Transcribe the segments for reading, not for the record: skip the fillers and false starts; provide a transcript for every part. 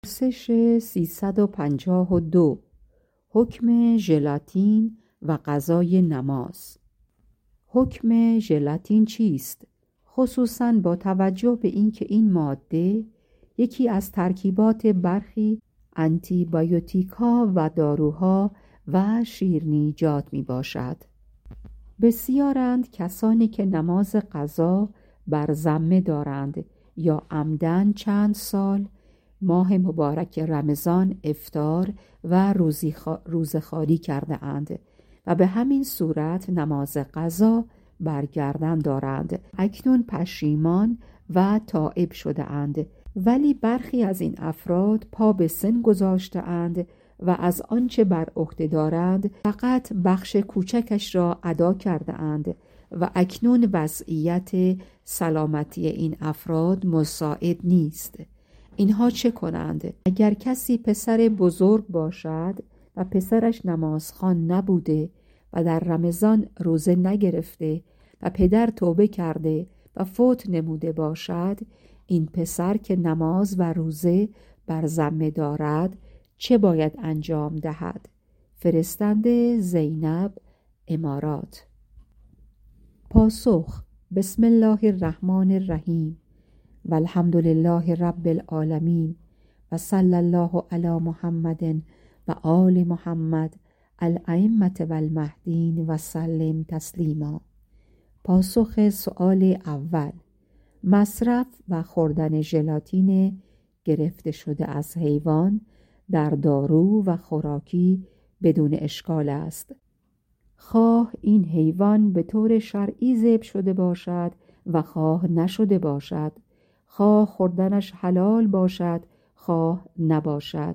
پرسش 352 حکم ژلاتین و غذای نماز. حکم ژلاتین چیست؟ خصوصاً با توجه به اینکه این ماده یکی از ترکیبات برخی آنتی بیوتیک‌ها و داروها و شیرینیجات می باشد. بسیارند کسانی که نماز قضا بر ذمه دارند یا عمدن چند سال ماه مبارک رمضان افطار و روزخواری کرده اند و به همین صورت نماز قضا برگردن دارند. اکنون پشیمان و تائب شده اند، ولی برخی از این افراد پا به سن گذاشته اند و از آنچه بر عهده دارند فقط بخش کوچکش را ادا کرده اند و اکنون وضعیت سلامتی این افراد مساعد نیست. اینها چه کنند؟ اگر کسی پسر بزرگ باشد و پسرش نمازخوان نبوده و در رمضان روزه نگرفته و پدر توبه کرده و فوت نموده باشد، این پسر که نماز و روزه بر ذمه دارد چه باید انجام دهد؟ فرستنده زینب، امارات. پاسخ: بسم الله الرحمن الرحیم و الحمد لله رب العالمین و صلی الله علی محمد و آل محمد الائمة و المهدین و سلم تسلیما. پاسخ سؤال اول: مصرف و خوردن ژلاتین گرفته شده از حیوان در دارو و خوراکی بدون اشکال است، خواه این حیوان به طور شرعی ذبح شده باشد و خواه نشده باشد، خواه خوردنش حلال باشد خواه نباشد.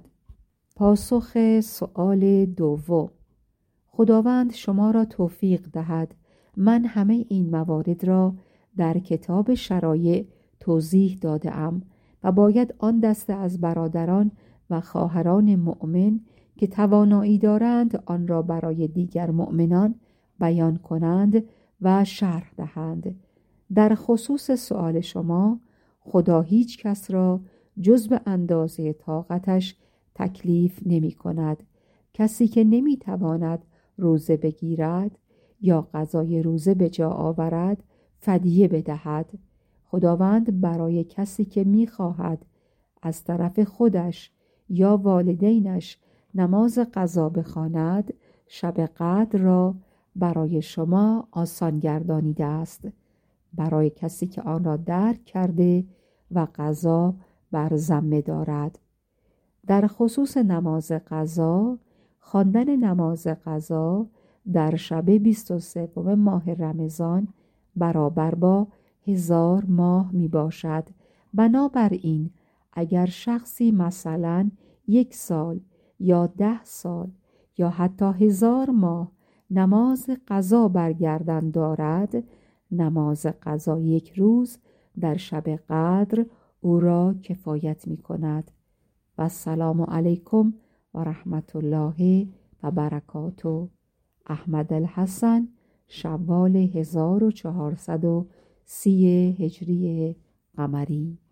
پاسخ سؤال دوم: خداوند شما را توفیق دهد. من همه این موارد را در کتاب شرایع توضیح داده ام و باید آن دسته از برادران و خواهران مؤمن که توانایی دارند آن را برای دیگر مؤمنان بیان کنند و شرح دهند. در خصوص سؤال شما، خدا هیچ کس را جز به اندازه طاقتش تکلیف نمی کند. کسی که نمی تواند روزه بگیرد یا قضای روزه به جا آورد فدیه بدهد. خداوند برای کسی که می خواهد از طرف خودش یا والدینش نماز قضا بخواند شب قدر را برای شما آسان گردانیده است، برای کسی که آن را درک کرده و قضا بر ذمه دارد. در خصوص نماز قضا، خواندن نماز قضا در شب 23 ماه رمضان برابر با 1000 ماه می باشد. بنابراین اگر شخصی مثلا 1 سال یا 10 سال یا حتی 1000 ماه نماز قضا برگردن دارد، نماز قضا 1 روز در شب قدر او را کفایت می کند. و السلام علیکم و رحمت الله و برکاته. احمد الحسن، شوال 1430 هجری قمری.